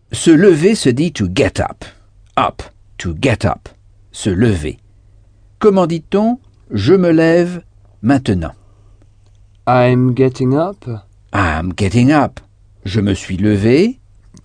Se lever se dit to get up. Up, to get up. Se lever. Comment dit-on je me lève maintenant? I'm getting up. I'm getting up. Je me suis levé.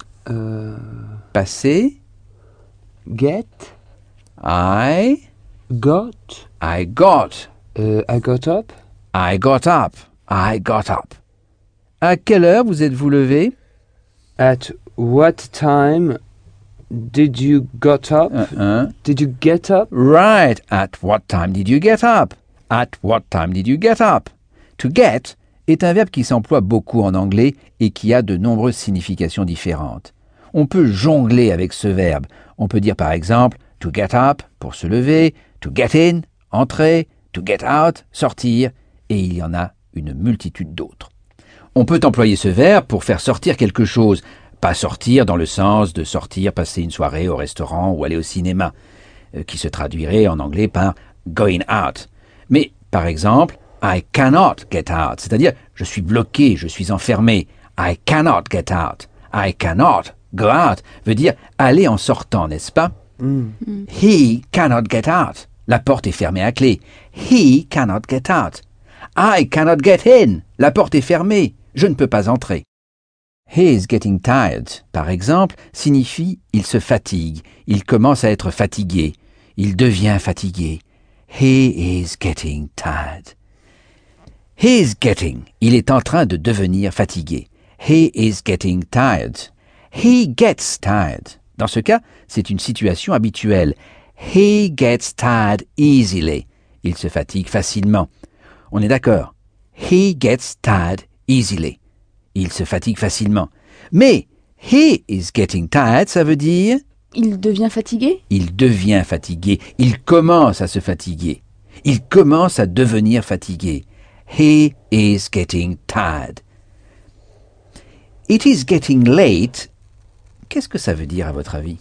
Passé. Get. I Got. got. I got up. I got up. I got up. À quelle heure vous êtes-vous levé? At what time did you got up? Did you get up? Right. At what time did you get up? At what time did you get up? To get est un verbe qui s'emploie beaucoup en anglais et qui a de nombreuses significations différentes. On peut jongler avec ce verbe. On peut dire par exemple to get up pour se lever, to get in, entrer, to get out, sortir, et il y en a une multitude d'autres. On peut employer ce verbe pour faire sortir quelque chose, pas sortir dans le sens de sortir passer une soirée au restaurant ou aller au cinéma, qui se traduirait en anglais par going out. Mais par exemple, I cannot get out, c'est-à-dire je suis bloqué, je suis enfermé. I cannot get out. I cannot go out veut dire aller en sortant, n'est-ce pas? He cannot get out. La porte est fermée à clé. He cannot get out. I cannot get in. La porte est fermée. Je ne peux pas entrer. He is getting tired, par exemple, signifie il se fatigue, il commence à être fatigué, il devient fatigué. He is getting tired. He is getting, il est en train de devenir fatigué. He is getting tired. He gets tired. Dans ce cas, c'est une situation habituelle. He gets tired easily. Il se fatigue facilement. On est d'accord. He gets tired easily. Il se fatigue facilement. Mais he is getting tired, ça veut dire Il devient fatigué? il devient fatigué. Il commence à se fatiguer. Il commence à devenir fatigué. He is getting tired. It is getting late. Qu'est-ce que ça veut dire à votre avis?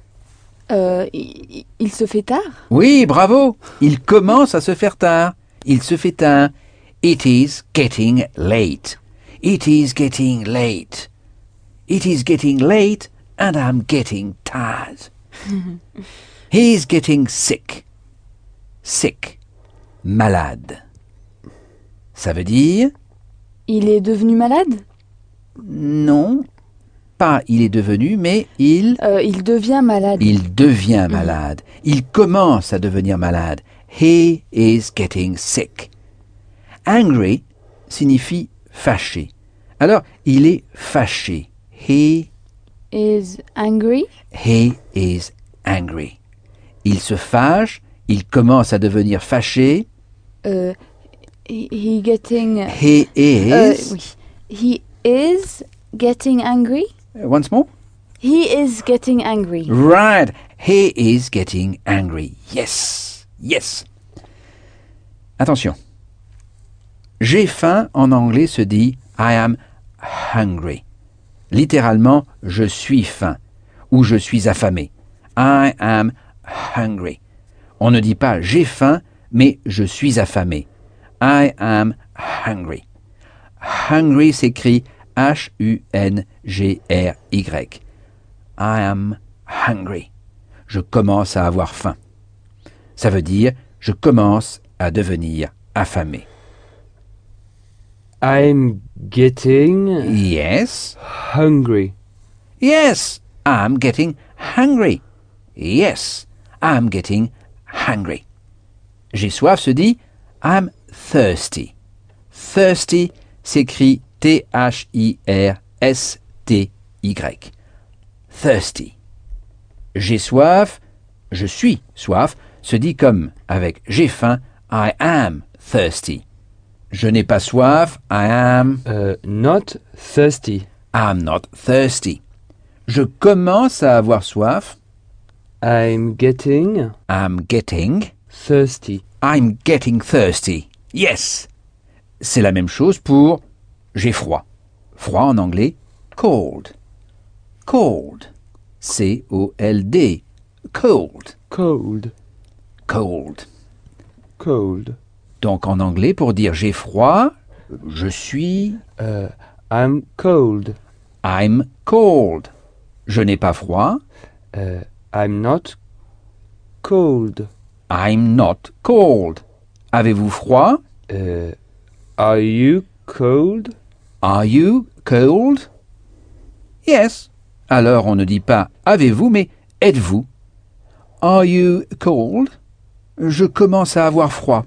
Il se fait tard? Oui, bravo. Il commence à se faire tard. Il se fait tard. It is getting late. It is getting late. It is getting late and I'm getting tired. He is getting sick. Sick. Malade. Ça veut dire? Il est devenu malade? Non. Pas il est devenu, mais il devient malade. Il devient malade. Il commence à devenir malade. He is getting sick. Angry signifie fâché. Alors, il est fâché. He is angry. He is angry. Il se fâche, il commence à devenir fâché. He getting... He is... oui. He is getting angry. Once more. He is getting angry. Right. He is getting angry. Yes. Yes. Attention. J'ai faim en anglais se dit I am hungry. Littéralement, je suis faim ou je suis affamé. I am hungry. On ne dit pas j'ai faim, mais je suis affamé. I am hungry. Hungry s'écrit H-U-N-G-R-Y. I am hungry. Je commence à avoir faim. Ça veut dire je commence à devenir affamé. I'm getting Yes. hungry. Yes, I'm getting hungry. Yes, I'm getting hungry. J'ai soif se dit I'm thirsty. Thirsty s'écrit T-H-I-R-S-T-Y. Thirsty. J'ai soif, je suis soif, se dit comme avec j'ai faim, I am thirsty. Je n'ai pas soif, I am... Not thirsty. I'm not thirsty. Je commence à avoir soif. I'm getting thirsty. I'm getting thirsty. Yes. C'est la même chose pour j'ai froid. Froid en anglais, cold. Cold. C-O-L-D. Cold. Cold. Cold. Cold. Donc en anglais, pour dire j'ai froid, je suis... I'm cold. I'm cold. Je n'ai pas froid. I'm not cold. I'm not cold. Avez-vous froid? Are you cold? Are you cold? Yes. Alors on ne dit pas avez-vous, mais êtes-vous? Are you cold? Je commence à avoir froid.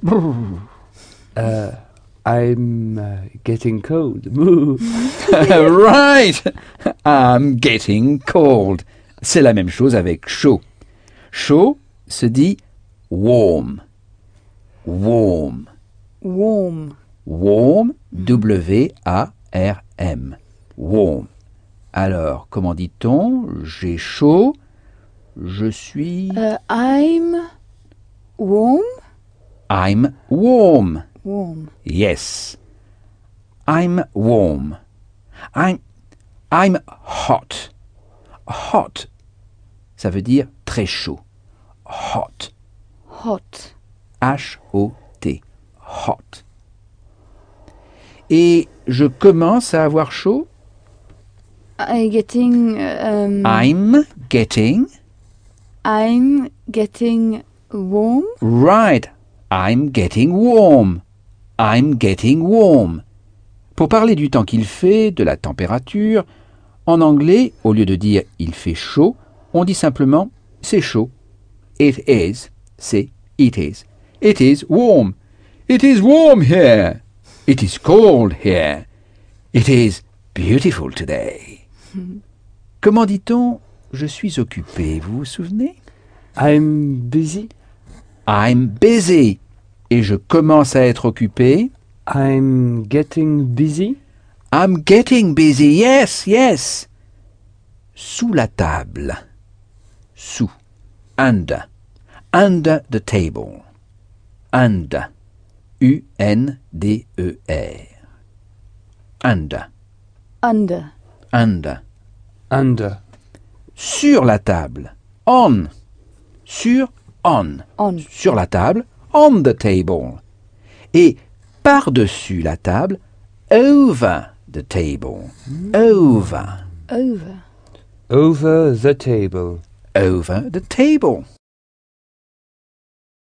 I'm getting cold. Right! I'm getting cold. C'est la même chose avec chaud. Chaud se dit warm. Warm. Warm. Warm, W-A-R-M. Warm. Alors, comment dit-on? J'ai chaud. Je suis... I'm warm. I'm warm. Warm. Yes. I'm warm. I'm hot. Hot. Ça veut dire très chaud. Hot. Hot. H-O-T. Hot. Et je commence à avoir chaud. I'm getting. I'm getting. I'm getting warm. Right. I'm getting warm. I'm getting warm. Pour parler du temps qu'il fait, de la température, en anglais, au lieu de dire il fait chaud, on dit simplement c'est chaud. It is. C'est it is. It is warm. It is warm here. It is cold here. It is beautiful today. Comment dit-on je suis occupé, vous vous souvenez? I'm busy. I'm busy. Et je commence à être occupé. I'm getting busy. I'm getting busy. Yes, yes. Sous la table. Sous. Under. Under the table. Under. U-N-D-E-R. Under. Under. Under. Under. Sur la table. On. Sur. On. On. Sur la table. On the table. Et par-dessus la table. Over the table. Over. Over. Over the table. Over the table.